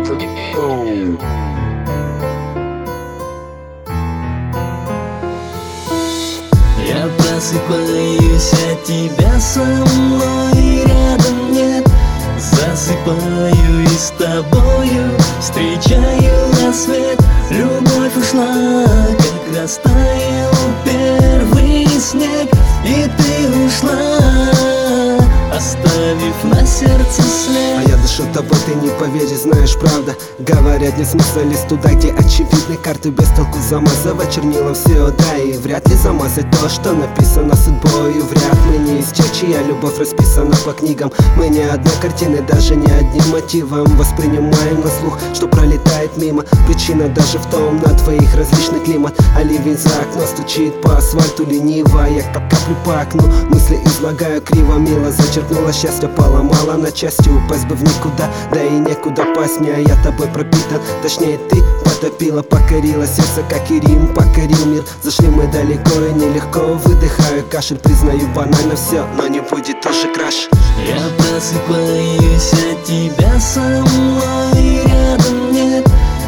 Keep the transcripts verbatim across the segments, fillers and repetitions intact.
Я просыпаюсь, а тебя со мной рядом нет. Засыпаю и с тобою встречаю рассвет. Любовь ушла, как растаял первый снег. И ты ушла, оставив на сердце след. А я дышу тобой, ты не поверишь, знаешь, правда. Говорят, нет смысла лезть туда, где очевидны карты. Без толку замазывать чернилом все, да. И вряд ли замазать то, что написано судьбою. Вряд мы не из тех, чья любовь расписана по книгам. Мы не одной картины, даже не одним мотивом воспринимаем на слух, что пролетает мимо. Причина даже в том, на твоих различный климат. А ливень за окно стучит по асфальту лениво. Я как каплю по окну, мысли излагаю криво. Мило зачеркнула счастье, поломала на части. Упасть бы в никуда, да и некуда пасть мне. А я тобой пропитан, точнее ты потопила, покорила сердце, как и Рим покорил мир. Зашли мы далеко и нелегко, выдыхаю кашель. Признаю, банально все, но не будет уже краш. Я просыпаюсь, а тебя со мной рядом нет.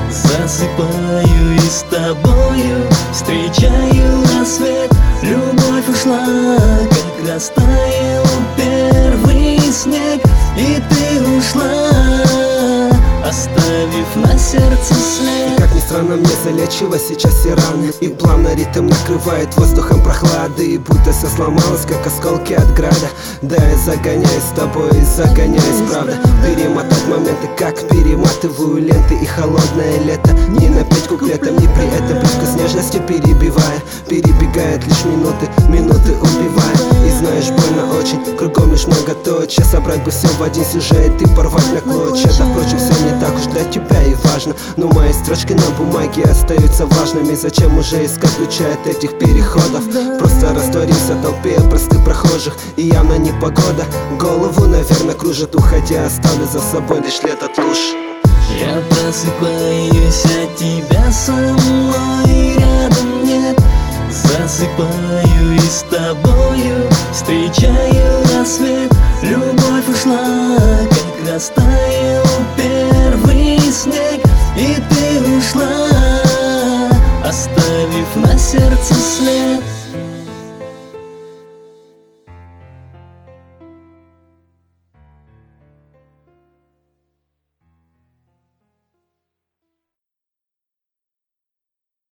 Засыпаю и с тобою встречаю рассвет. Любовь ушла, как растаял первый снег. И ты ушла, оставив на сердце след. И как ни странно, мне залечила сейчас все раны. И плавно ритм накрывает воздухом прохлады. И будто все сломалось, как осколки от града. Да, я загоняюсь с тобой, загоняюсь, правда. Перемотать моменты, как перематываю ленты. И холодное лето, не напеть куплетом, не при этом привкус нежности перебивая. Перебегает лишь минуты, минуты убивая. И знаешь, больно очень, кругом лишь многоточие. Собрать бы все в один сюжет и порвать на клочья. Да, впрочем, все не так уж для тебя и важно. Но мои строчки на бумаге остаются важными. Зачем уже искать ключи от этих переходов? Просто растворимся в толпе простых прохожих. И явно не погода, голову, наверное, кружит. Уходя, оставлю за собой лишь след от луж. Я просыпаюсь, а тебя со мной рядом нет. Засыпаю и с тобою встречаю рассвет. Любовь ушла, как растаял первый снег. И ты ушла, оставив на сердце след.